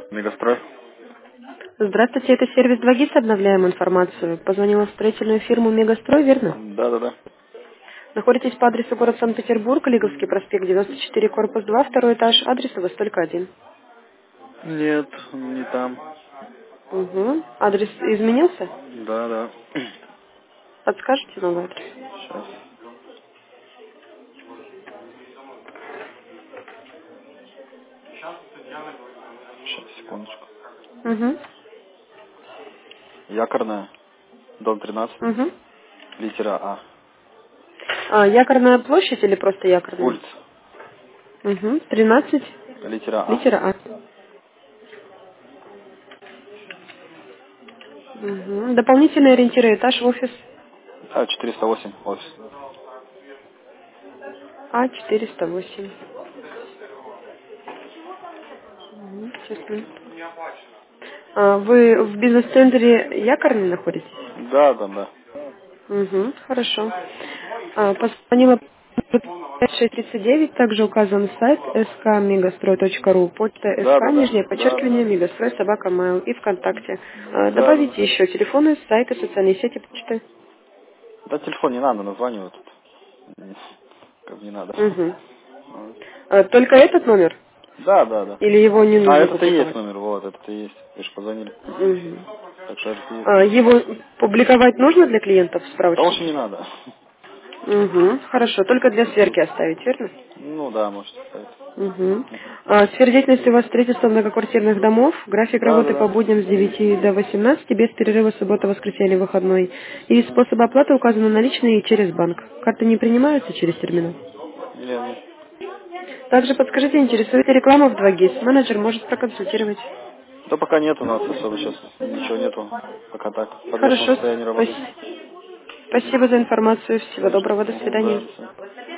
Мегастрой? Здравствуйте, это сервис 2GIS, обновляем информацию. Позвонила в строительную фирму «Мегастрой», верно? Да. Находитесь по адресу город Санкт-Петербург, Лиговский проспект 94, корпус 2, второй этаж, адрес у вас только один. Нет, не там. Угу. Адрес изменился? Да. Подскажете новый адрес? Сейчас. Сейчас, секундочку. Угу. Якорная, дом 13, Угу. литера А. Якорная площадь или просто якорная? Улица, Угу. 13, литера А. литера А. Угу. Дополнительные ориентиры, этаж, офис. 408 офис. А408. Сейчас минуту. Вы в бизнес-центре Якорный находитесь? Да. Угу, хорошо. Позвонила 5639, также указан сайт skmegastroy.ru, почта sk, нижнее Да. подчеркивание, мегастрой, собака, mail и ВКонтакте. Да. Добавите еще телефоны, сайты, социальные сети, почты. Да, телефон не надо, названиваю тут. Как не надо. Угу. Только этот номер? Да. Или его не А, нужно это-то и есть публиковать? номер, вот, это-то и есть. Вы же позвонили. Угу. Так что это и есть. Его публиковать нужно для клиентов в Да лучше справочнике? не надо. Угу. Хорошо, только для сверки оставить, верно? Ну да, можете ставить. Угу. Сфера деятельности у вас строительство многоквартирных домов, график работы по Да. будням с 9 до 18, без перерыва суббота, воскресенье, выходной. И способы оплаты указаны наличные и через банк. Карты не принимаются через терминал. Нет. Также подскажите, интересует ли реклама в 2GIS? Менеджер может проконсультировать. Да пока нет у нас особо сейчас. Ничего нету. Пока так. В подвешенном Хорошо. состоянии работает. Спасибо за информацию. Всего Конечно. доброго. До Да, свидания. до свидания.